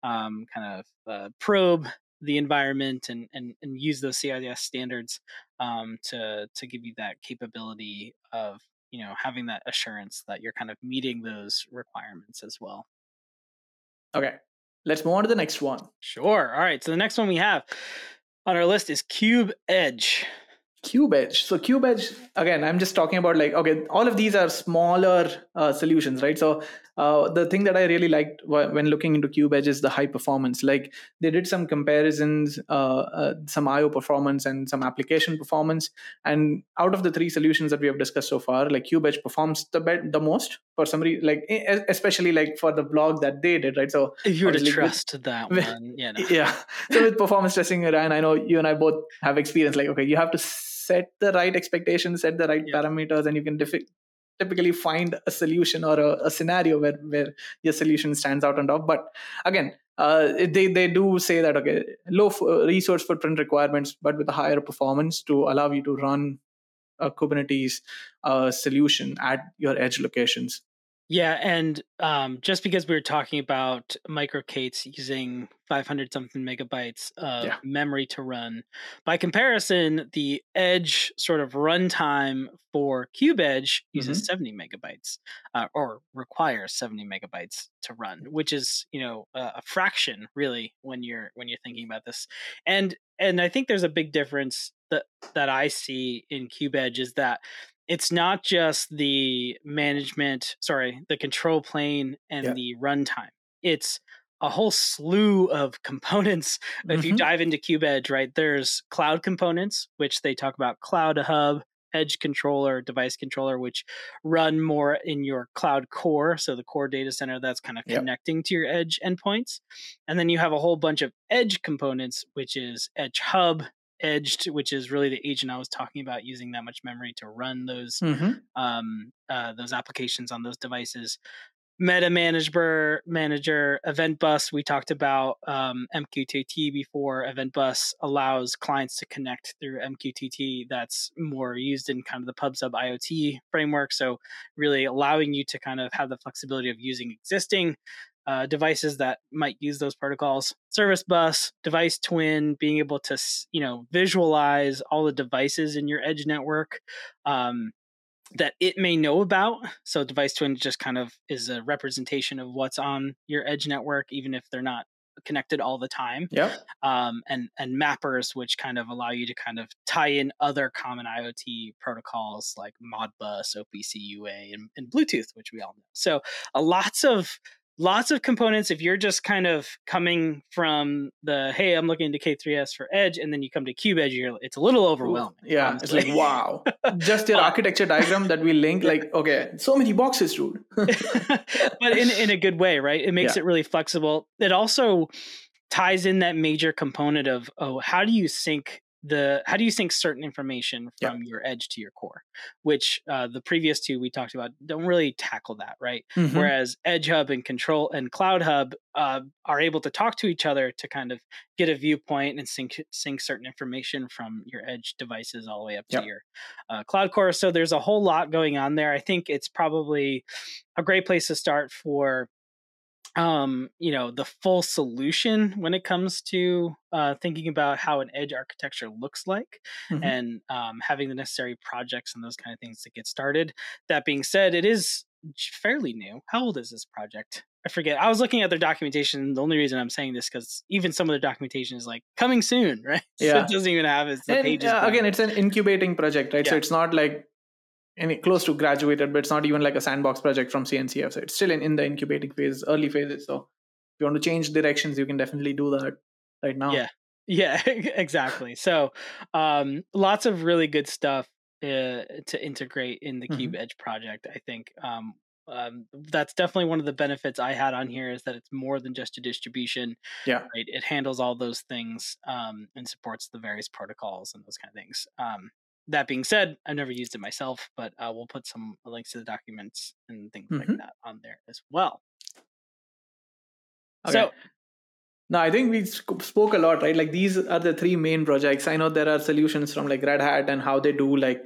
probe the environment and use those CIS standards to give you that capability of having that assurance that you're kind of meeting those requirements as well. Okay, let's move on to the next one. Sure. All right. So the next one we have on our list is KubeEdge. KubeEdge. So KubeEdge, again, I'm just talking about all of these are smaller solutions, right? So the thing that I really liked when looking into KubeEdge is the high performance. Like they did some comparisons, some IO performance and some application performance. And out of the 3 solutions that we have discussed so far, like KubeEdge performs the most for some reason, like especially like for the blog that they did, right? So if you were to trust that one, So with performance testing, Ryan, I know you and I both have experience. Like, okay, you have to set the right expectations, set the right parameters, and you can typically find a solution or a scenario where your solution stands out on top. But again, they do say that, okay, low resource footprint requirements, but with a higher performance to allow you to run a Kubernetes solution at your edge locations. Yeah, and just because we were talking about MicroK8s using 500 something megabytes of memory to run, by comparison, the edge sort of runtime for KubeEdge uses 70 megabytes or requires 70 megabytes to run, which is a fraction really when you're thinking about this. And I think there's a big difference that I see in KubeEdge is that it's not just the the control plane and the runtime. It's a whole slew of components. If you dive into KubeEdge, right, there's cloud components, which they talk about Cloud Hub, Edge Controller, Device Controller, which run more in your cloud core. So the core data center that's kind of connecting to your edge endpoints. And then you have a whole bunch of edge components, which is Edge Hub, Edged, which is really the agent I was talking about, using that much memory to run those applications on those devices. Meta Manager, Event Bus. We talked about MQTT before. Event Bus allows clients to connect through MQTT. That's more used in kind of the PubSub IoT framework. So really allowing you to kind of have the flexibility of using existing devices that might use those protocols. Service Bus, Device Twin, being able to visualize all the devices in your edge network that it may know about. So Device Twin just kind of is a representation of what's on your edge network, even if they're not connected all the time. And mappers, which kind of allow you to kind of tie in other common IoT protocols like Modbus, OPC UA, and Bluetooth, which we all know. So lots of components. If you're just kind of coming from hey, I'm looking into K3s for Edge, and then you come to KubeEdge, it's a little overwhelming. Yeah, honestly. It's like, wow. Just your architecture diagram that we link, like, okay, so many boxes, dude. But in a good way, right? It makes it really flexible. It also ties in that major component of, how do you sync how do you sync certain information from your edge to your core, which the previous two we talked about don't really tackle that, right? Mm-hmm. Whereas Edge Hub and Control and Cloud Hub are able to talk to each other to kind of get a viewpoint and sync certain information from your edge devices all the way up to your cloud core. So there's a whole lot going on there. I think it's probably a great place to start for the full solution when it comes to thinking about how an edge architecture looks like, mm-hmm. and having the necessary projects and those kind of things to get started. That being said, it is fairly new. How old is this project? I forget. I was looking at their documentation. The only reason I'm saying this because even some of the documentation is like coming soon, right? Yeah. So it doesn't even have its pages. Again, it's an incubating project, right? So it's not like any close to graduated, but it's not even like a sandbox project from CNCF. So it's still in the incubating phase, early phases. So if you want to change directions, you can definitely do that right now. Yeah, exactly. So lots of really good stuff to integrate in the Cube Edge project. I think that's definitely one of the benefits I had on here is that it's more than just a distribution. Yeah. Right. It handles all those things and supports the various protocols and those kind of things. That being said, I've never used it myself, but we'll put some links to the documents and things like that on there as well. Okay. So, no, I think we spoke a lot, right? Like these are the three main projects. I know there are solutions from like Red Hat and how they do like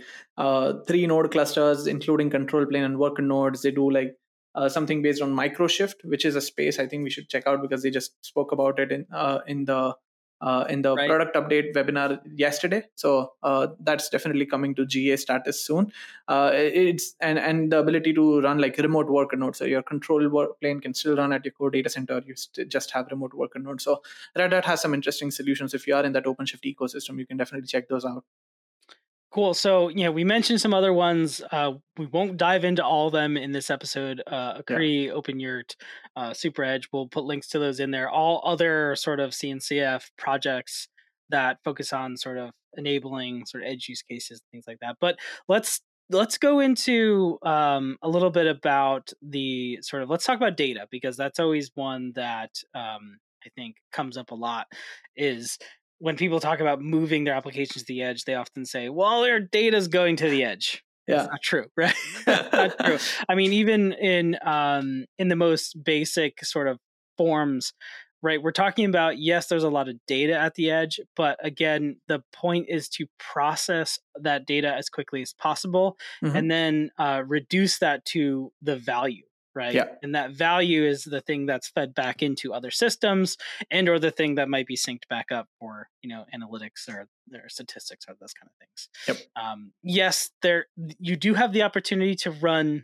3 node clusters, including control plane and worker nodes. They do like something based on Microshift, which is a space I think we should check out because they just spoke about it in the product update webinar yesterday. So that's definitely coming to GA status soon. It's and the ability to run like remote worker nodes. So your control plane can still run at your core data center. You just have remote worker nodes. So Red Hat has some interesting solutions. If you are in that OpenShift ecosystem, you can definitely check those out. Cool. So, we mentioned some other ones. We won't dive into all of them in this episode. Akri, OpenYurt, SuperEdge, we'll put links to those in there. All other sort of CNCF projects that focus on sort of enabling sort of edge use cases, things like that. But let's go into a little bit about let's talk about data, because that's always one that I think comes up a lot is when people talk about moving their applications to the edge, they often say, well, their data is going to the edge. Yeah. That's not true, right? Not true. I mean, even in the most basic sort of forms, right? We're talking about, yes, there's a lot of data at the edge, but again, the point is to process that data as quickly as possible and then reduce that to the value. Right. Yeah. And that value is the thing that's fed back into other systems and or the thing that might be synced back up for, analytics or their statistics or those kind of things. Yep. Yes, you do have the opportunity to run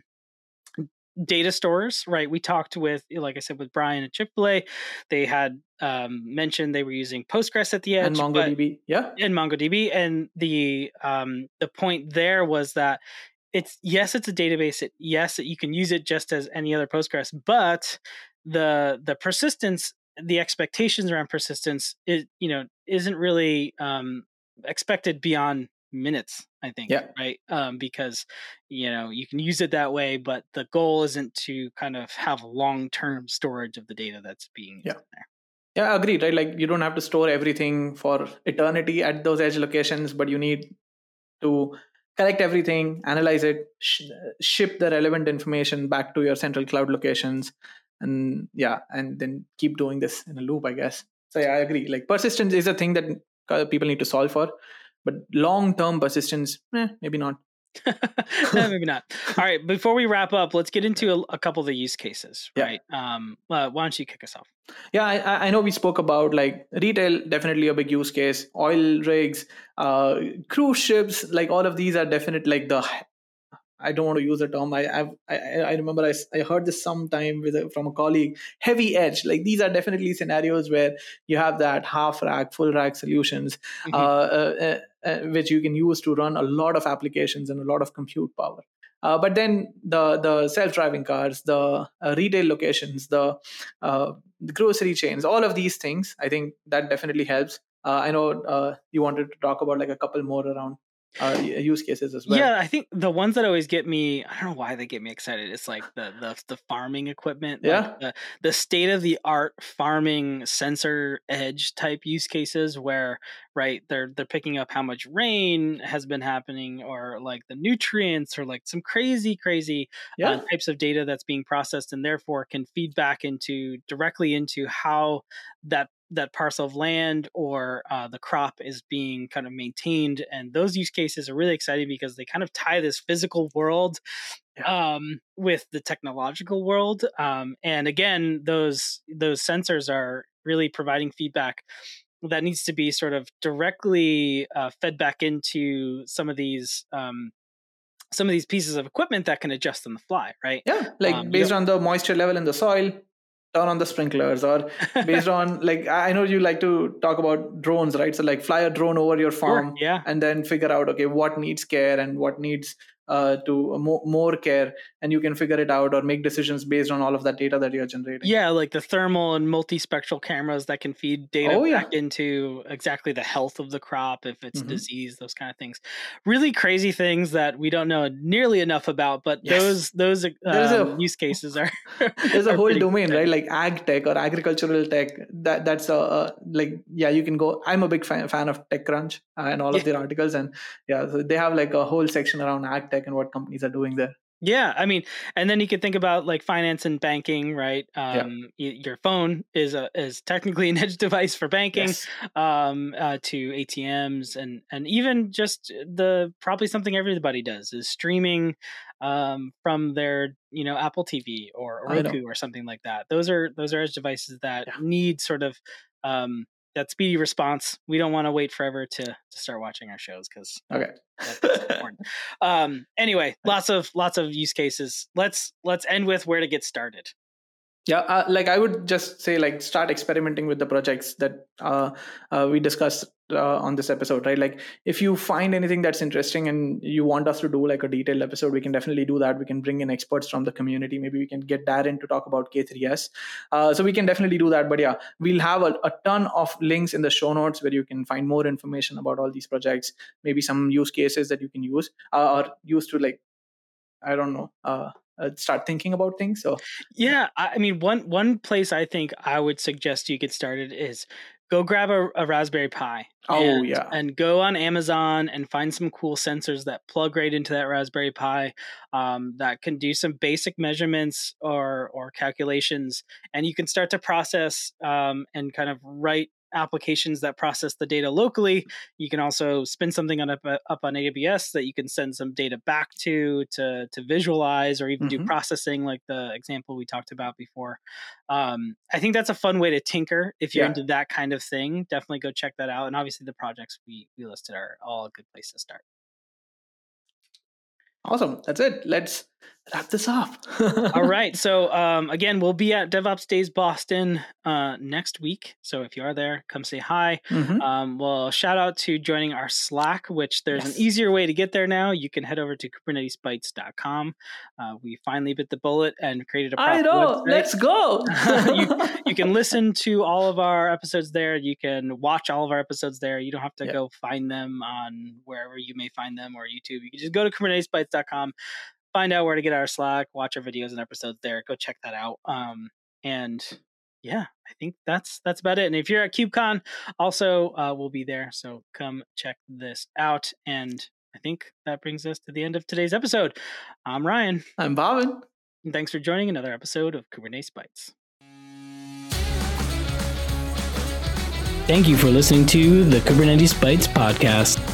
data stores, right? We talked with, like I said, with Brian at Chick-fil-A. They had mentioned they were using Postgres at the edge. And MongoDB. And MongoDB. And the point there was that it's a database. Yes, you can use it just as any other Postgres, but the persistence, the expectations around persistence, isn't really expected beyond minutes, I think. Yeah. Right. Because you can use it that way, but the goal isn't to kind of have long-term storage of the data that's being used there. Yeah, agreed. Right. Like you don't have to store everything for eternity at those edge locations, but you need to collect everything, analyze it, ship the relevant information back to your central cloud locations, and then keep doing this in a loop, I guess. So I agree. Like persistence is a thing that people need to solve for, but long-term persistence, maybe not. Maybe not. All right. Before we wrap up, let's get into a couple of the use cases. Right. Why don't you kick us off? Yeah, I know we spoke about like retail, definitely a big use case. Oil rigs, cruise ships, like all of these are definite. Like I don't want to use the term. I remember I heard this sometime from a colleague. Heavy edge, like these are definitely scenarios where you have that half rack, full rack solutions, which you can use to run a lot of applications and a lot of compute power. But then the self-driving cars, the retail locations, the grocery chains, all of these things, I think that definitely helps. I know you wanted to talk about like a couple more around use cases as well. Yeah, I think the ones that always get me, I don't know why they get me excited. It's like the farming equipment, yeah, like the state of the art farming sensor edge type use cases where, right, they're picking up how much rain has been happening, or like the nutrients, or like some crazy types of data that's being processed, and therefore can feed back directly into how that parcel of land or the crop is being kind of maintained. And those use cases are really exciting because they kind of tie this physical world with the technological world. And again, those sensors are really providing feedback that needs to be sort of directly fed back into some of these pieces of equipment that can adjust on the fly, right? Yeah, like based on the moisture level in the soil, turn on the sprinklers, or based on, like, I know you like to talk about drones, right? So like fly a drone over your farm, and then figure out, okay, what needs care and what needs more care, and you can figure it out or make decisions based on all of that data that you're generating. Yeah, like the thermal and multispectral cameras that can feed data back into exactly the health of the crop, if it's disease, those kind of things. Really crazy things that we don't know nearly enough about, but those use cases are there's a whole domain, right? Like ag tech or agricultural tech. That's you can go. I'm a big fan of TechCrunch and all of their articles, and so they have like a whole section around ag tech and what companies are doing there. Yeah, I mean, and then you could think about like finance and banking, right? Your phone is technically an edge device for banking, to ATMs, and even just probably something everybody does is streaming from their Apple TV or Roku or something like that. Those are edge devices that need sort of that speedy response. We don't want to wait forever to start watching our shows because that's important. Anyway, lots of use cases. Let's end with where to get started. Yeah, like I would just say, like, start experimenting with the projects that we discussed on this episode, right? Like, if you find anything that's interesting and you want us to do like a detailed episode, we can definitely do that. We can bring in experts from the community. Maybe we can get Darren to talk about K3S. So we can definitely do that. But yeah, we'll have a ton of links in the show notes where you can find more information about all these projects, maybe some use cases that you can use or use to, like, I don't know, start thinking about things. So yeah, I mean, one place I think I would suggest you get started is go grab a Raspberry Pi. And go on Amazon and find some cool sensors that plug right into that Raspberry Pi, that can do some basic measurements or calculations, and you can start to process and kind of write applications that process the data locally. You can also spin something up on AWS that you can send some data back to visualize or even do processing, like the example we talked about before. I think that's a fun way to tinker if you're into that kind of thing. Definitely go check that out. And obviously the projects we listed are all a good place to start. Awesome. That's it. Let's wrap this up. All right. So again, we'll be at DevOps Days Boston next week. So if you are there, come say hi. Well, shout out to joining our Slack, which there's an easier way to get there now. You can head over to KubernetesBytes.com. We finally bit the bullet and created a proper website. Let's go. You can listen to all of our episodes there. You can watch all of our episodes there. You don't have to go find them on wherever you may find them or YouTube. You can just go to KubernetesBytes.com. Find out where to get our Slack, watch our videos and episodes there. Go check that out. And yeah, I think that's about it. And if you're at KubeCon, also we'll be there. So come check this out. And I think that brings us to the end of today's episode. I'm Ryan. I'm Bhavin. And thanks for joining another episode of Kubernetes Bytes. Thank you for listening to the Kubernetes Bytes podcast.